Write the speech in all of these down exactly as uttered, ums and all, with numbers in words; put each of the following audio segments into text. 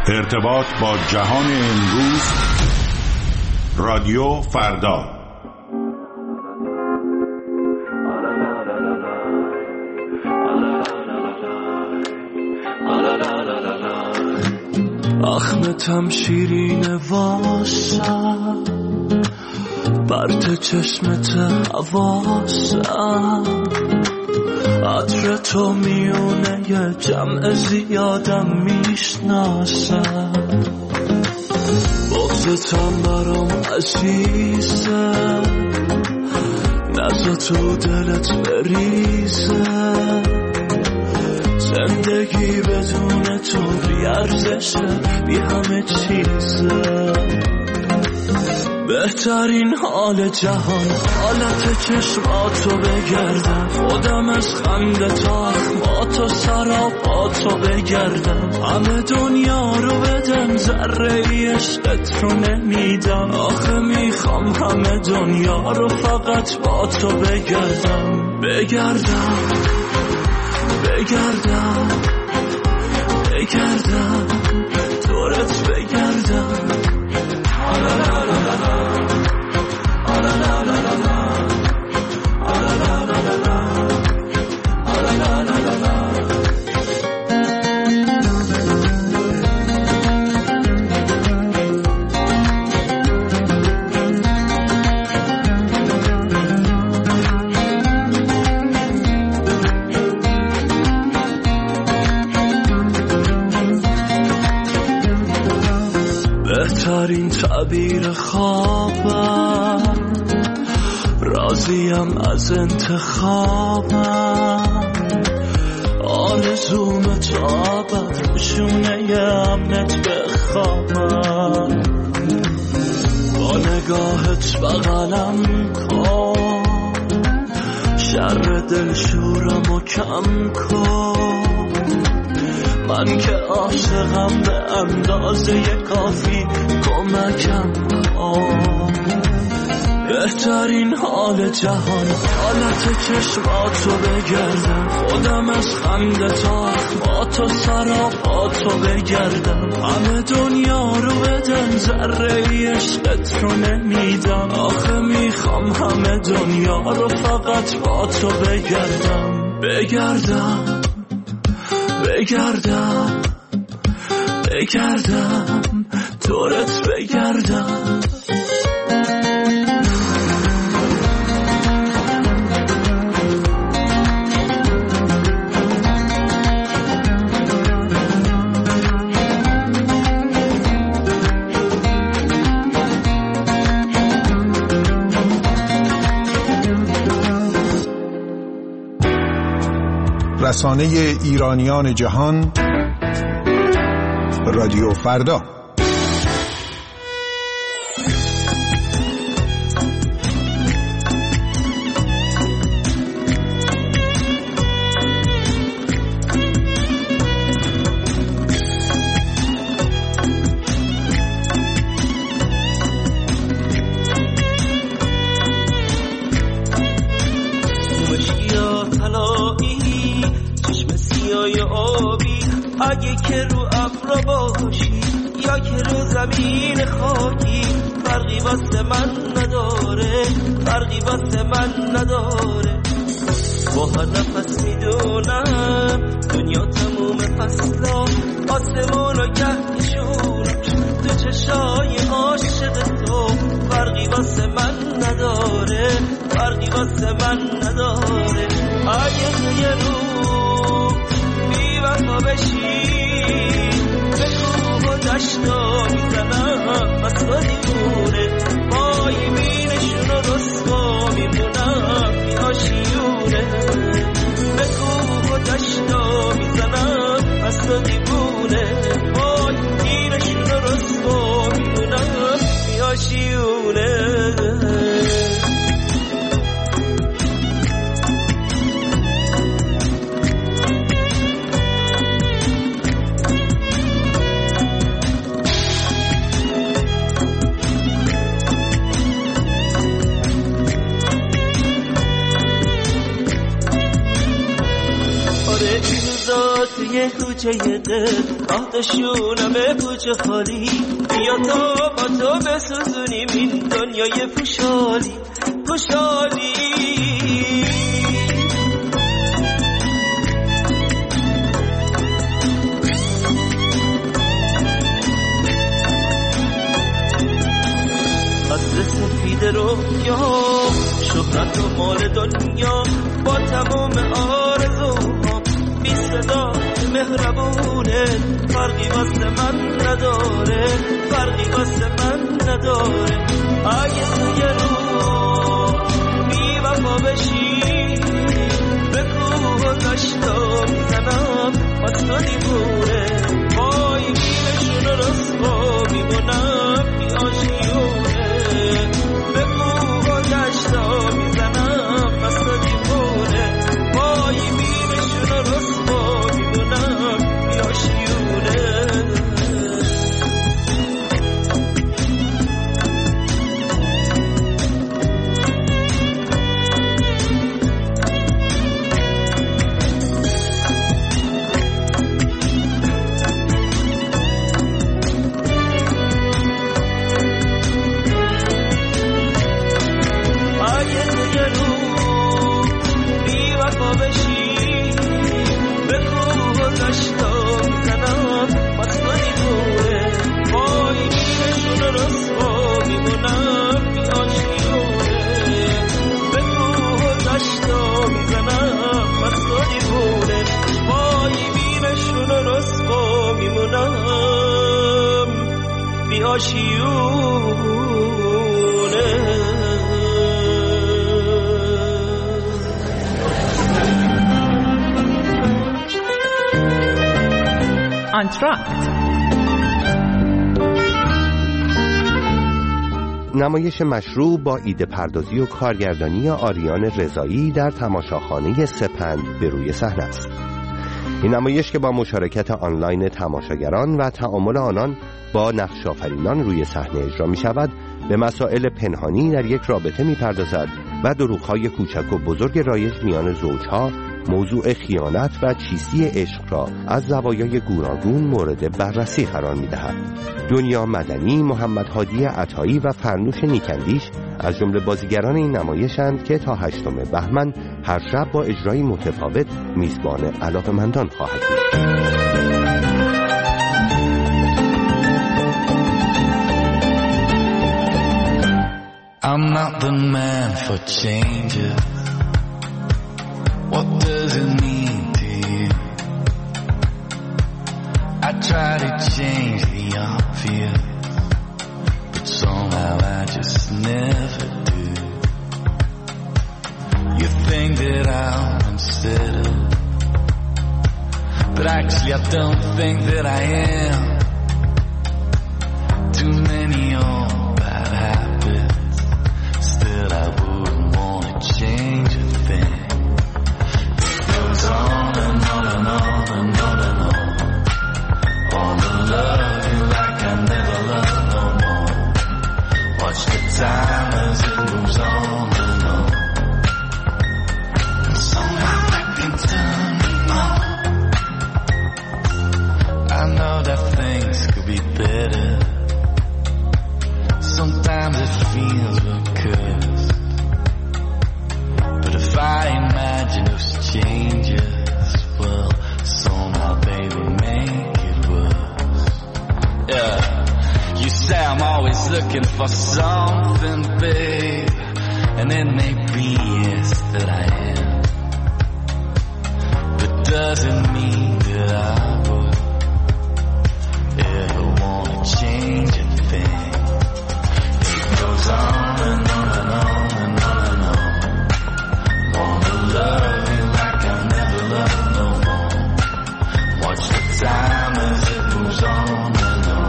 ارتباط با جهان امروز، رادیو فردا. اخمتم شیرین واسم، برد چشمت حواسم، عطر تو میونه یه جمع زیادم میشناسم، بغضتم برام عزیزه، نزا تو دلت بریزه، زندگی بدون تو بی ارزشه، بی همه چیزه، بهترین حال جهان حالت چشماتو بگردم، خودم از خنده تا اخماتو سراپاتو بگردم، همه دنیا رو بدم ذره ای عشقت رو نمیدم، آخه میخوام همه دنیا رو فقط با تو بگردم، بگردم بگردم بگردم دورت بگردم، بهترین تعبیر خوابم، راضیم از انتخابم، آرزوم تا ابد روشونه امنت بخوابم، با نگاهت بغلم کن، شر دلشورم و کم کن، من که عاشقم به اندازه کافی کمکم کن، بهترین حال جهان حالت چشماتو بگردم، خودم از خنده تا اخماتو سراپاتو بگردم، همه دنیا رو بدم ذره ای عشقت رو نمیدم، آخه میخوام همه دنیا رو فقط با تو بگردم، بگردم بگردم بگردم دورت بگردم. رسانه ایرانیان جهان، رادیو فردا. اگه که رو ابر باشی یا که رو زمین خاکی، فرقی واسه من نداره، فرقی واسه من نداره، با هر نفس میدونم دنیا تموم فصلا، آسمون و گهشونش تو چشای عاشق تو، فرقی واسه من نداره، فرقی واسه من نداره، اگه تو یه رو بی وفا بشی به کوه و دشتا میزنم از تو دیوونه، پای بینشون و رسوا میمونم میاشیونه، به کوه و دشتا میزنم از تو دیوونه، پای بینشون و رسوا میمونم میاشیونه. یه کوچه دل آتشونمه کوچه خالی بیا تا با تو بسوزونیم این دنیای پوشالی پوشالی سفید رویا شهرت و مال دنیا با تمام آرزوها بی صدا مهربونه فرقی واسه من نداره فرقی واسه من نداره اگه توی رو بی وفا بشی به کوه و دشتا میزنم از تو دیوونه وای بیمشون رو رسوا میمونم بی آشیونه به کوه و دشتا میزنم از تو دیوونه وای بیمشون رو رسوا میمونم بی آشیونه آنتراکت نمایش مشروع با ایده پردازی و کارگردانی آریان رضایی در تماشاخانه سپند به روی صحنه است. این نمایش که با مشارکت آنلاین تماشاگران و تعامل آنان با نقش آفرینان روی صحنه اجرا می شود، به مسائل پنهانی در یک رابطه می پردازد و دروغ‌های کوچک و بزرگ رایج میان زوجها، موضوع خیانت و چیستی عشق را از زوایای گوناگون مورد بررسی قرار می‌دهد. دنیا مدنی، محمد هادی عطایی و فرنوش نیکندیش از جمله بازیگران این نمایشند که تا هشتم بهمن هر شب با اجرای متفاوت میزبان علاقه‌مندان خواهد بود. I'm not the man for changes. What does it mean to you? I try to change the obvious, but somehow I just never do. You think that I'm unsettled, but actually I don't think that I am. Too many old bad habits, still I wouldn't want to change a thing. On and on and on and on and on. Wanna love you like I never loved no more. Watch the time as it moves on and on. And somehow I can turn it on. I know that things could be better. Sometimes it feels we're cursed. But if I imagine those changes, well, somehow baby make it worse. Yeah, you say I'm always looking for something, babe, and it may be yes that I am, but doesn't mean that I would ever want to change a thing. It goes on and on and on and on and on. Wanna love you like I never loved no more. Watch the time as it moves on and on.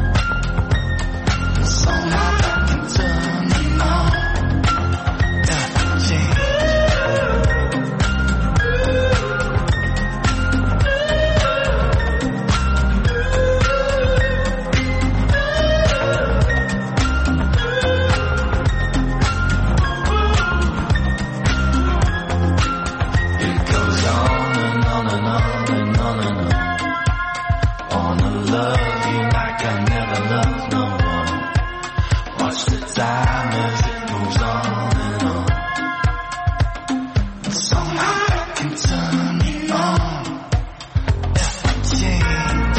And somehow I can turn it on. Got to change. love you like I never loved no one. Watch the time as it goes on and on. Somehow I can turn it on. Never change.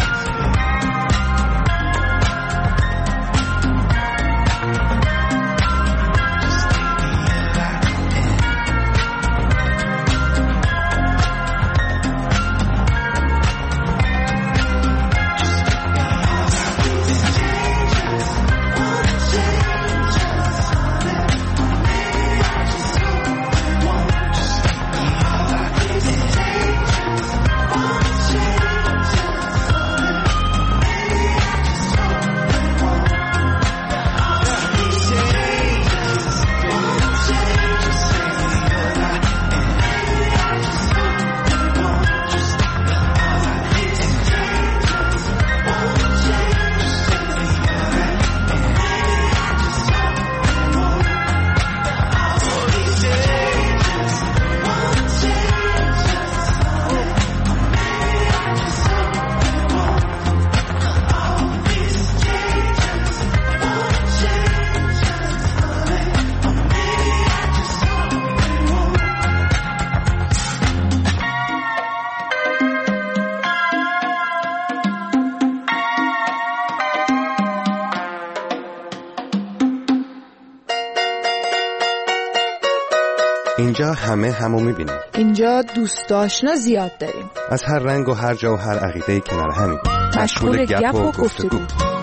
اینجا همه همو میبینیم. اینجا دوست آشنا زیاد داریم. از هر رنگ و هر جا و هر عقیده‌ای کنار همیم. مشغول گپ و گفتگو.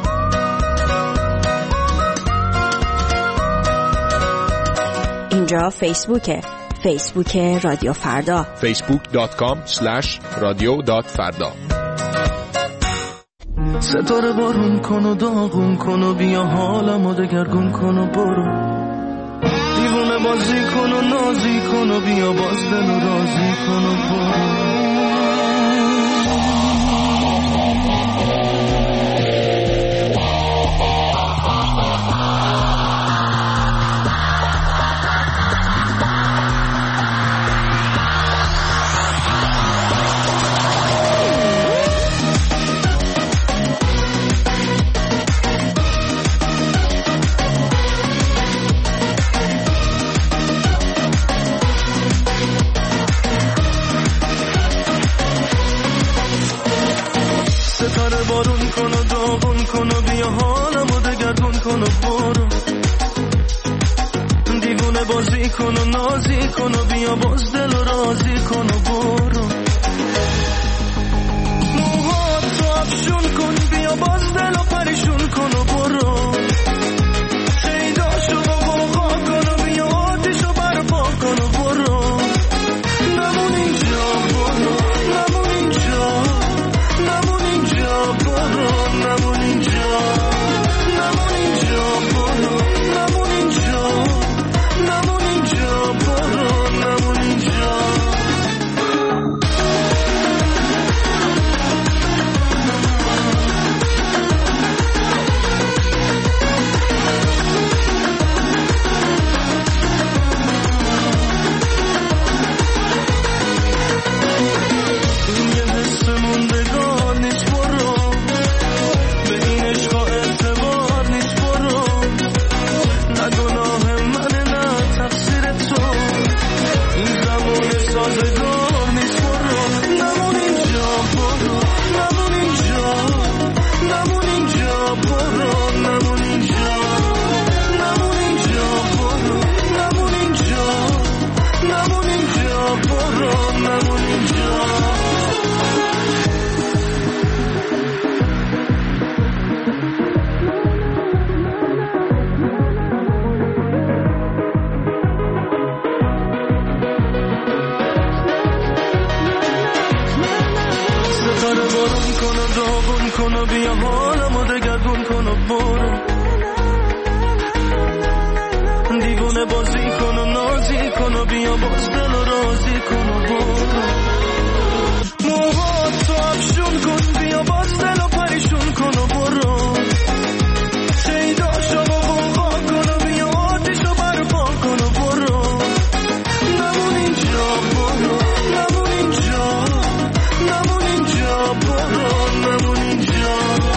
اینجا فیسبوکه. فیسبوک رادیو فردا. فیسبوک دات کام اسلش رادیو دات فردا. ستاره بارون کن و داغون کن و بیا حالمو دگرگون کن و برو. دیوونه بازی کن و نازی کن و بیا باز دل و رازی کن و برو. بارون کن و داغون کن و بیا حالمو دگرگون کن و برو. دیوونه بازی کن و نازی کن و بیا باز دل و رازی کن و برو. موهاتو افشون کن بیا باز دل و پریشون کن و برو. شیداشو بغا کن و بیا آتیشو برپا کن و برو. نمون اینجا برو، نمون اینجا، نمون اینجا برو، نمون اینجا، نمون اینجا برو، نمون اینجا، نمون اینجا برو، نمون اینجا. دیوونه بازی کن و نازی کن و بیا باز دل و رازی کن و برو. موهاتو افشون کن بیا باز دل و پریشون کن و برو. شیداشو بغا کن و بیا آتیشو برپا کن و برو. نمون اینجا برو، نمون اینجا، نمون اینجا برو، نمون اینجا.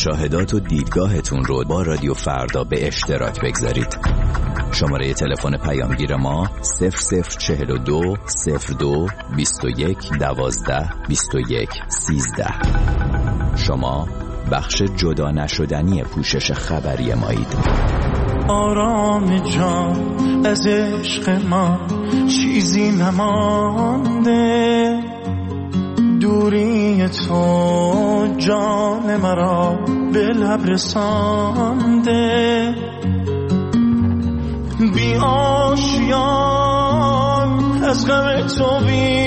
مشاهدات و دیدگاهتون رو با رادیو فردا به اشتراک بگذارید. شماره تلفن پیامگیر ما صفر صفر چهل و دو صفر دو بیست و یک دوازده بیست و یک سیزده. شما بخش جدا نشدنی پوشش خبری مایید. آرام جان از عشق ما چیزی نمانده، دوری تو جان مرا به لب رسانده. بی آشیان از غم تو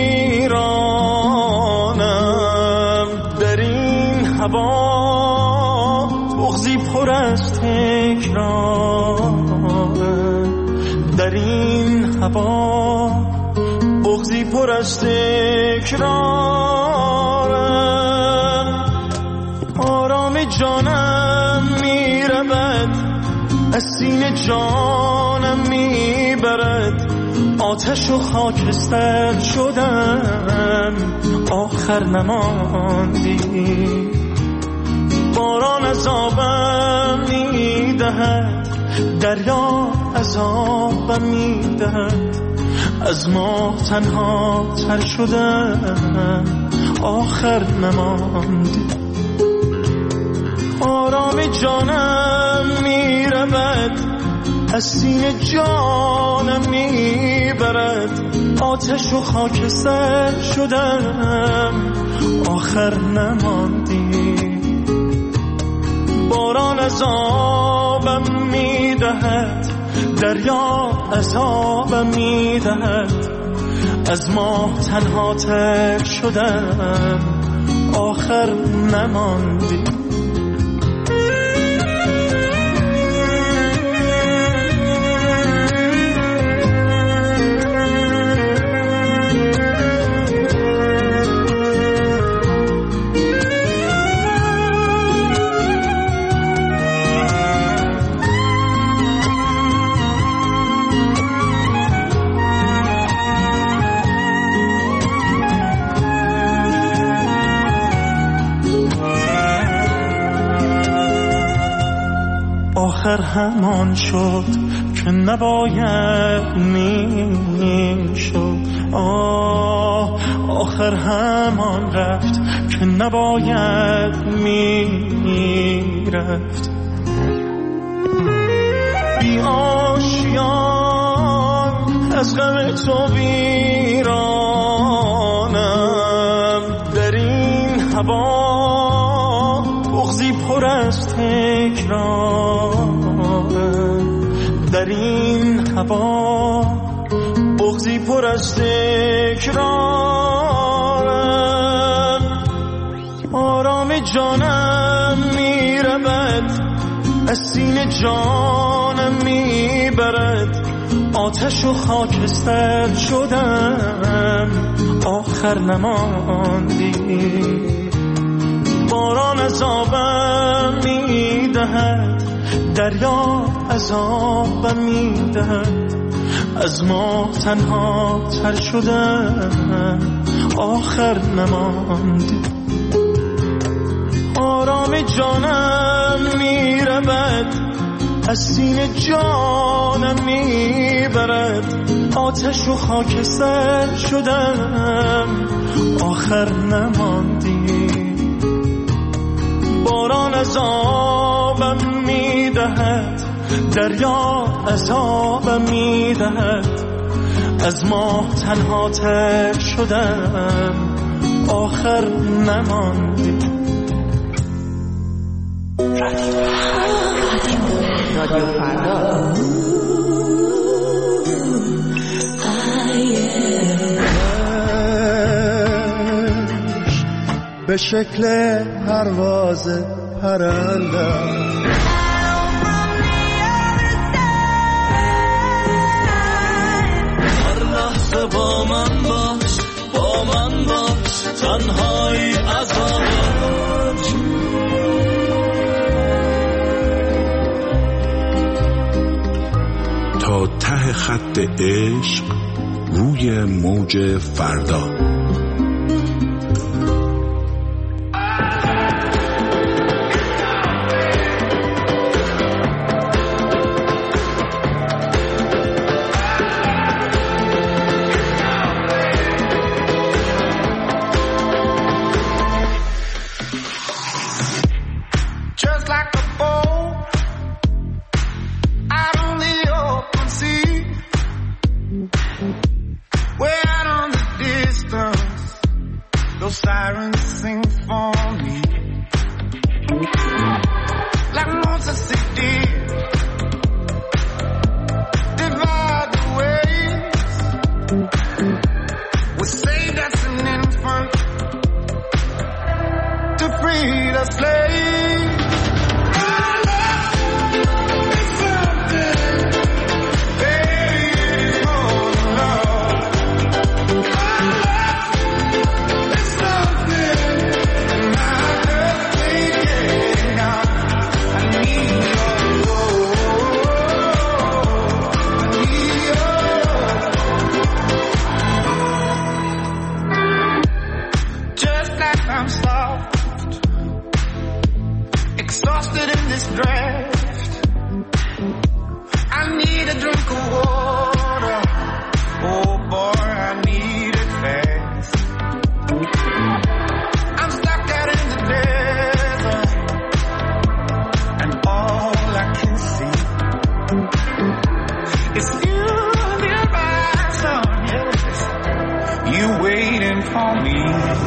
ویرانم، در این هوا بغضی پر از تکرارم، در این هوا بغضی پر از تکرارم. آرام جانم میرود از سینه جانم میبرد، آتش و خاکستر شدم آخر نماندی. باران عذابم میدهد، دریا عذابم میدهد، از ما تنها تر شدم آخر نماندی. آرام جانم میرود از سینه جانم میبرد، آتش و خاکستر شدم آخر نماندی. باران عذابم میدهد، دریا عذابم میدهد، از ما تنها تر شدم آخر نماندی. آخر همان شد که نباید میشد، آه آخر همان رفت که نباید میرفت. بی آشیان از غم تو ویرانم، در این هوا بغضی پر از تکرار، در این هوا بغضی پر از تکرارم. آرام جانم میرود از سینه جانم میبرد، آتش و خاکستر شدم آخر نماندی. باران عذابم میدهد، دریا عذابم میدهد، از ما تنها تر شدم آخر نماندی. آرام جانم میرود از سینه جانم میبرد، آتش و خاکستر شدم آخر نماندی. باران عذابم میدهد، دریا عذابم میدهد، از ما تنها تر شدم آخر نماندی. رادیو فردا به شکل پرواز پرنده، هر لحظه با من باش، با من باش، تنهایی عذابت. تا ته خط عشق روی موج فردا. dancing for me. Like Moses did, divide the waves. We say that's an infant to free the slave. Our love is something, baby, it is more than love. Our love is something, and I just can't get enough. I need your love, I need your love. Just like I'm soft, exhausted in this draft, I need a drink of water. Oh boy, I need it fast. I'm stuck out in the desert, and all I can see is you and your eyes on, yes, you waiting for me.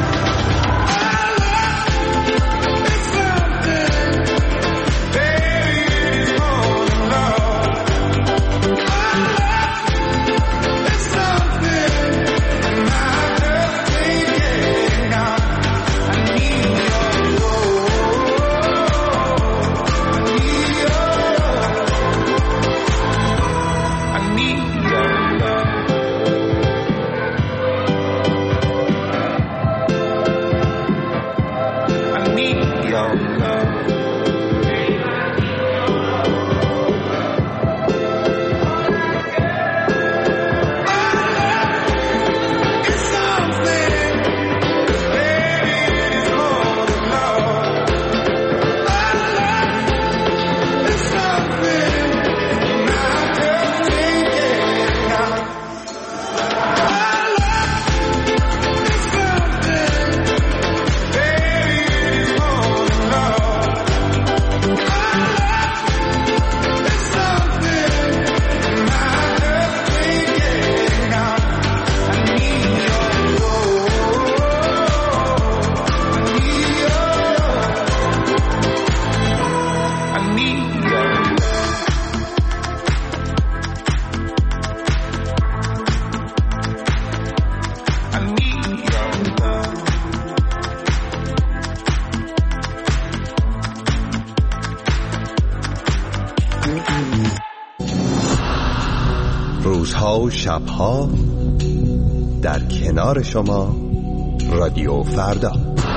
روزها و شبها در کنار شما رادیو فردا.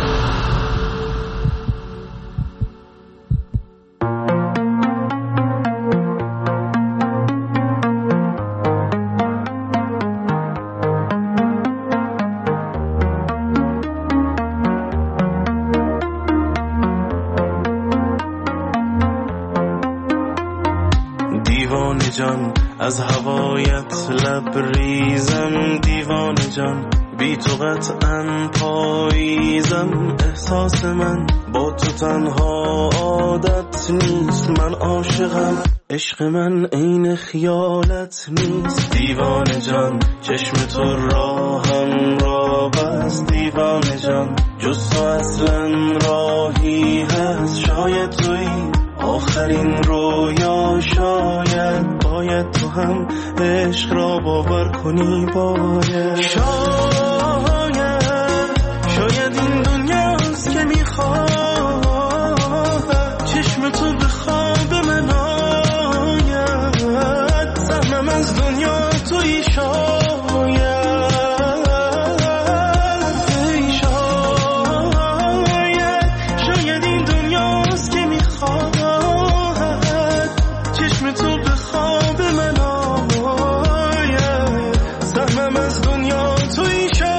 دیوانه جان از هوایت لبریزم، دیوانه جان بی تو قطعاً پاییزم. احساس من با تو تنها عادت نیست، من عاشقم، عشق من عین خیالت نیست. دیوانه جان چشم تو راهم را بست، دیوانه جان جز تو اصلا راهی هست. شاید توی آخرین رویا، شاید باید تو هم عشق را باور کنی. باید شاید شاید این دنیاست که میخواد چشم تو به خواب من آید. سهمم از دنیا توی شاید تو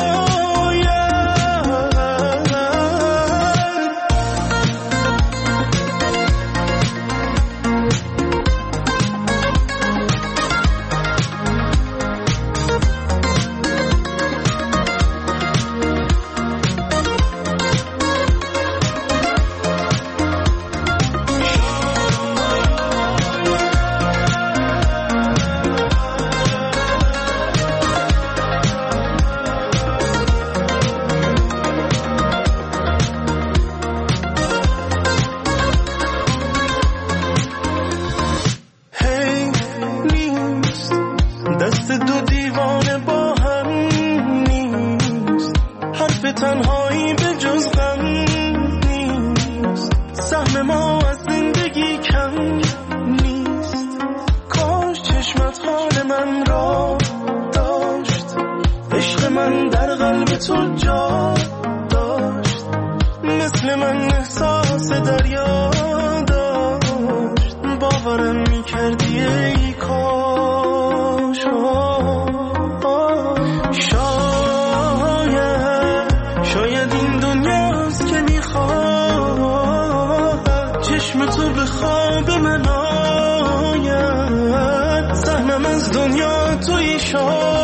مثل من احساس دریا داشت، باورم میکردی ای کاش. شاید شاید این دنیاست که میخواد چشم تو به خواب من آید، سهمم از دنیا توی شاید.